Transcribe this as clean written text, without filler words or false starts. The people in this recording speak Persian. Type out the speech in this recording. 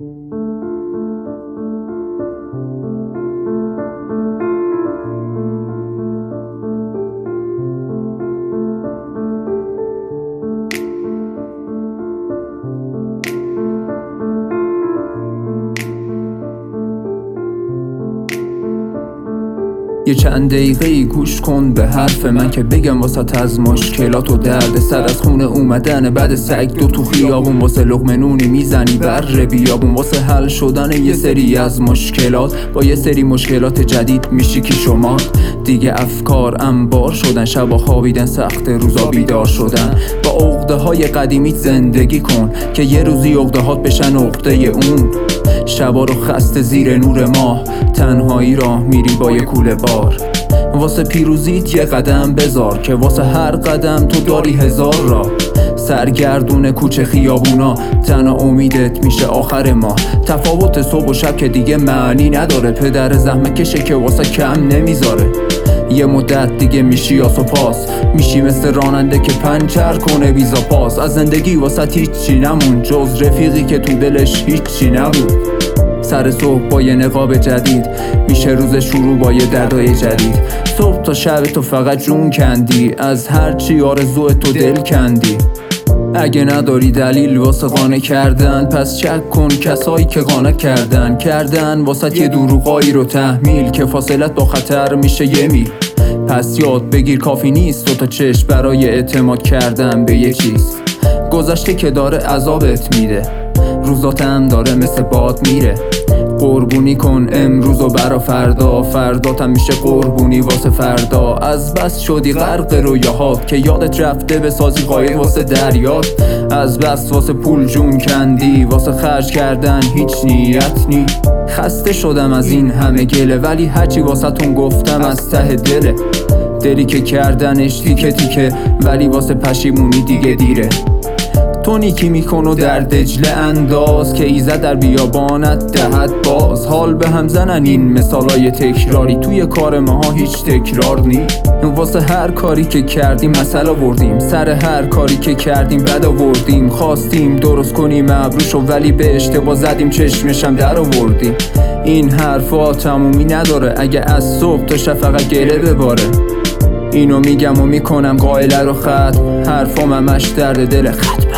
یه چند دقیقه گوش کن به حرف من که بگم واسه از مشکلات و درد سر از خونه اومدن بعد سگ تو خیابون واسه لقمه نونی میزنی بر بیابون واسه حل شدن یه سری از مشکلات با یه سری مشکلات جدید میشی که شما دیگه افکار انبار شدن شبا خوابیدن سخت روزا بیدار شدن با عقده های قدیمیت زندگی کن که یه روزی عقده هات بشن عقده اون شبا رو خسته زیر نور ماه تنهایی راه میری با یه کوله بار واسه پیروزیت یه قدم بذار که واسه هر قدم تو داری هزار راه سرگردون کوچه خیابونا تنها امیدت میشه آخر ماه تفاوت صبح و شب که دیگه معنی نداره پدر زحمت کشه که واسه کم نمیذاره یه مدت دیگه میشی آس و پاس میشی مثل راننده که پنچر کنه ویزا پاس از زندگی واسه هیچی نمون جز رفیقی که تو دلش هیچی نبود سر صبح با یه نقاب جدید میشه روز شروع با یه دردای جدید صبح تا شب تو فقط جون کندی از هرچی آرزو تو دل کندی اگه نداری دلیل واسه قانع کردن پس چک کن کسایی که قانع کردن واسه یه دروغایی رو تحمیل که فاصلت با خطر میشه یه میل پس یاد بگیر کافی نیست تو تا چشم برای اعتماد کردن به یه چیز گذشته که داره عذابت میده روزاتم داره مثل باد میره قربونی کن امروزو برا فردا فرداتم میشه قربونی واسه فردا از بس شدی غرق رویاهات که یادت رفته بسازی قایق واسه دریات از بس واسه پول جون کندی واسه خرج کردن هیچ نیت نی خسته شدم از این همه گله ولی هرچی واسه تون گفتم از ته دله دلی که کردنش تیکه تیکه ولی واسه پشیمونی دیگه دیره تو نیکی میکن و در دجله انداز که ایزد در بیابانت دهد باز حال به هم زنن این مثالای تکراری توی کار ماها هیچ تکرار نی واسه هر کاری که کردیم مثل آوردیم سر هر کاری که کردیم بد آوردیم خواستیم درست کنیم ابروشو ولی به اشتباه زدیم چشمشم در آوردیم این حرفا تمومی نداره اگه از صبح تا شب فقط گله بباره اینو میگم و میکنم قائله رو ختم حرفام همش درد دل ختم